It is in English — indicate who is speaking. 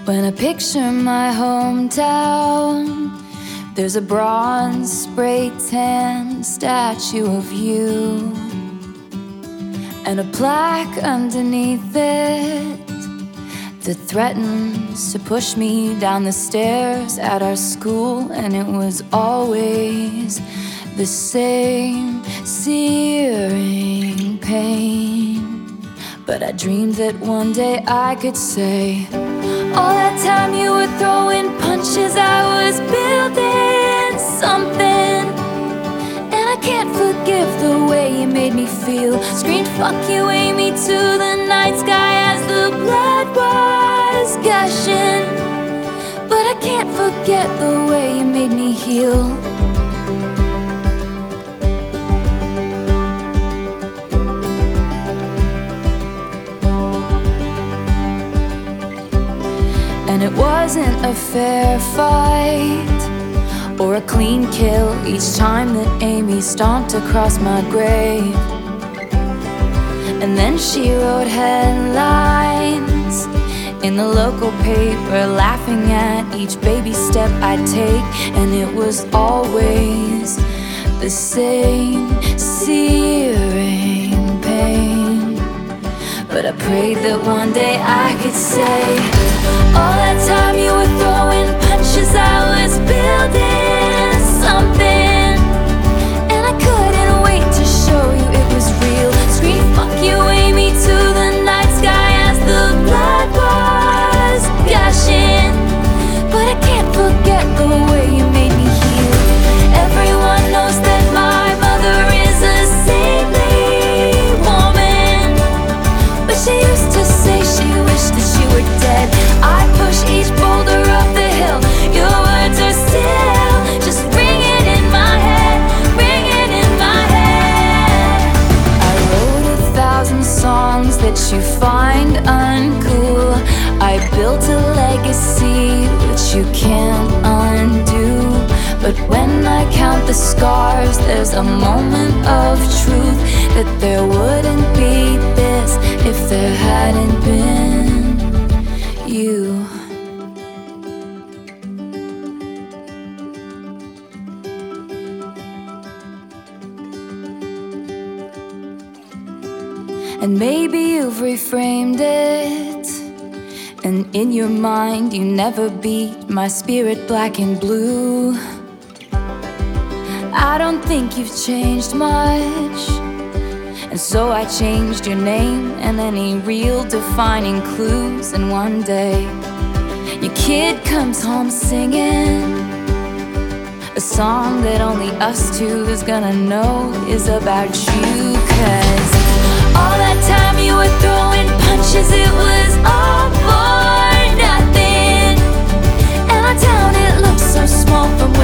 Speaker 1: When I picture my hometown, there's a bronze spray tan statue of you, and a plaque underneath it that threatens to push me down the stairs at our school. And it was always the same searing pain, but I dreamed that one day I could say, all that time you were throwing punches, I was building something. And I can't forgive the way you made me feel. Screamed fuck you, Amy, to the night sky as the blood was gushing. But I can't forget the way you made me heal. And it wasn't a fair fight or a clean kill each time that Amy stomped across my grave. And then she wrote headlines in the local paper, laughing at each baby step I'd take. And it was always the same searing pain, but I prayed that one day I could say, all that time you were throwing punches, I was building something. And I couldn't wait to show you it was real. Scream fuck you, Amy, to the night sky as the blood was gushing. But I can't forget the way you made me heal. Everyone knows that my mother is a saintly woman, but she used to say she wished that she were dead. I push each boulder up the hill, your words are still just ringing in my head, ringing in my head. I wrote 1,000 songs that you find uncool. I built a legacy which you can't undo. But when I count the scars, there's a moment of truth that there wouldn't be this if there hadn't been you. And maybe you've reframed it, and in your mind you never beat my spirit black and blue. I don't think you've changed much, and so I changed your name and any real defining clues. And one day your kid comes home singing a song that only us two is gonna know is about you. 'Cause all that time you were throwing punches, it was all for nothing. And our town, it looks so small from